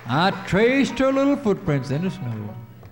I traced her little footprints in the snow.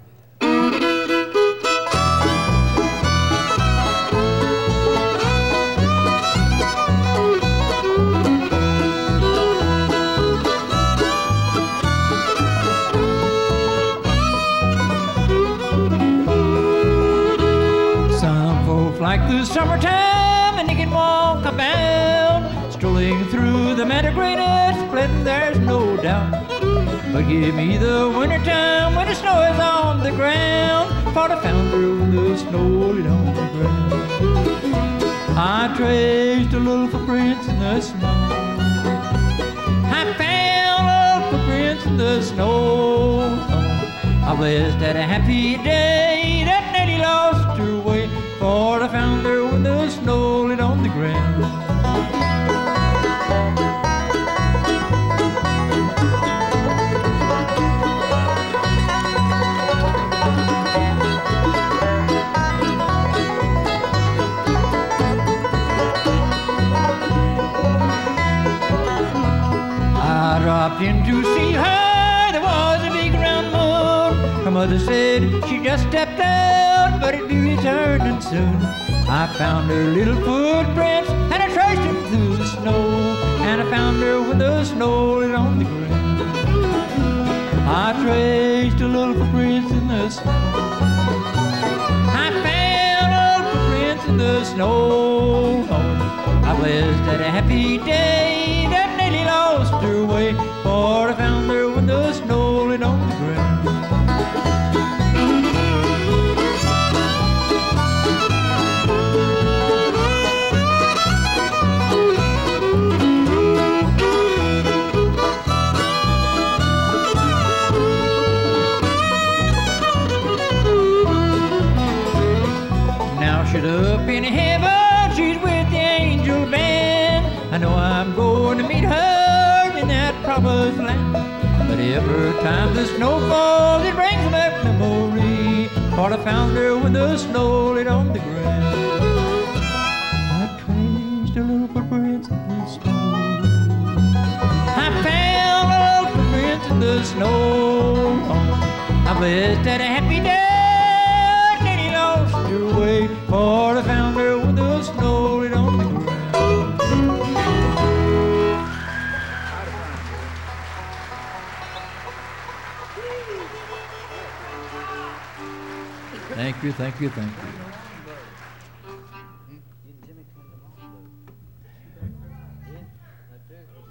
Like the summertime, and they can walk about, strolling through the meadow green, it's splitting, there's no doubt. But give me the wintertime when the snow is on the ground, for I found her when the snow laid on the ground. I traced a little footprints in the snow. I found little footprints in the snow. I blessed at a happy day that Nettie lost her way, for I found her when the snow laid on the ground. I dropped in to see her, there was a big round moon. Her mother said she just stepped out, but it'd be returning soon. I found her little footprints, and I traced them through the snow, and I found her when the snow laid on the ground. I traced her little footprints in the snow. I found little footprints in the snow. I blessed at a happy day that Nellie lost her way, for I found her when the snow laid on the ground. Up in heaven, she's with the angel band. I know I'm going to meet her in that promised land. But every time the snow falls, it brings back memory, for I found her when the snow laid on the ground. I traced her little footprints in the snow. I found her little footprints in the snow. I blessed at a happy day, your way, for I found her when the snow laid on the ground. Thank you, thank you, thank you.